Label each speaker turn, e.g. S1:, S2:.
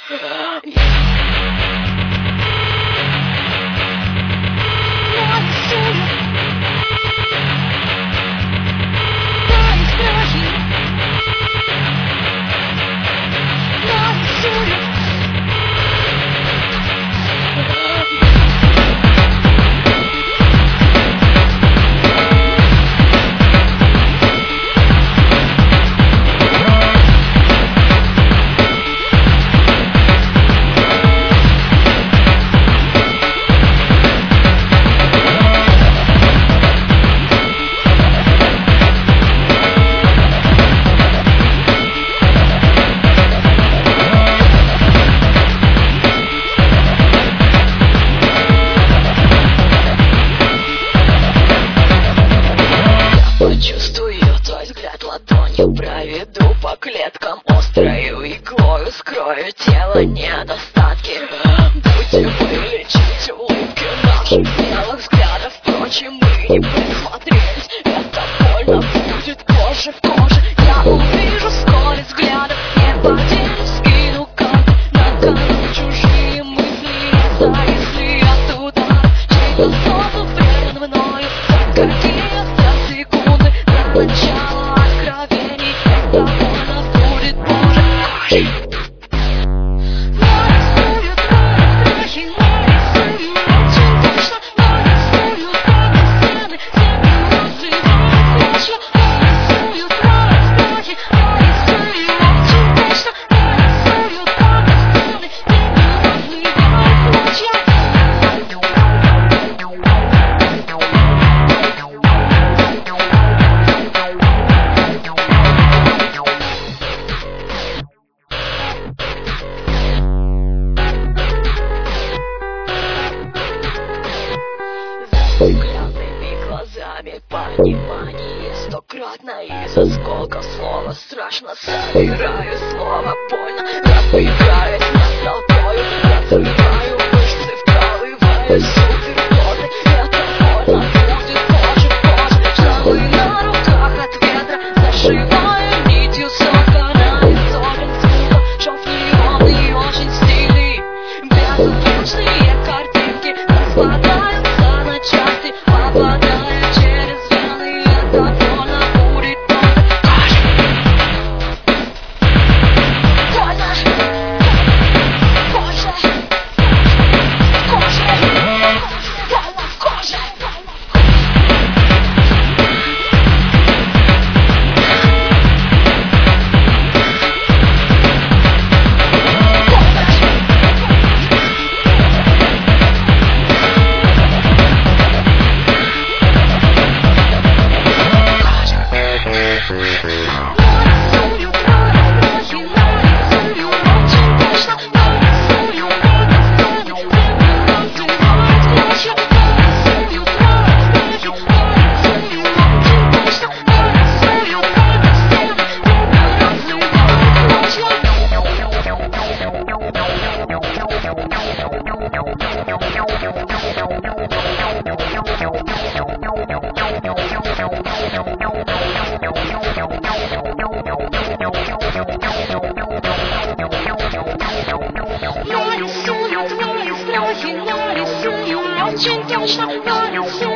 S1: Чувствую твой взгляд ладонью, проведу по клеткам острою иглою, скрою тело недостатки. Будем вылечить улыбки наших белых взглядов. Впрочем, мы не присмотрелись, это больно будет кожа в коже. Я увижу вскоре взглядов, не поделюсь, скину карты. На кону чужие мысли, зависли от удара. Чей-то способ предан мною, за какие-то секунды. Начало откровений, это больно будет, Боже. Нарисуют мои страхи, нарисую очень точно. Нарисую твои стены, землю разрывают ночью. Нарисуют мои страхи, нарисую очень точно. Нарисую твои стены, землю разрывают ночью. Взглядными глазами понимание стократно из осколков слова страшно собираю слово больно, разбегаюсь над толпою, разрываю мышцы, вкалываю суперкоды. Это больно будет кожа в коже, шрамы на руках от ветра, зашиваю нитью сока на изогнутых звуков. Шов неровный, очень стильный, безупречные картинки распадаются на части, попадая через вены. Это больно будет, Нарисую твои страхи, нарисую очень точно, нарисую.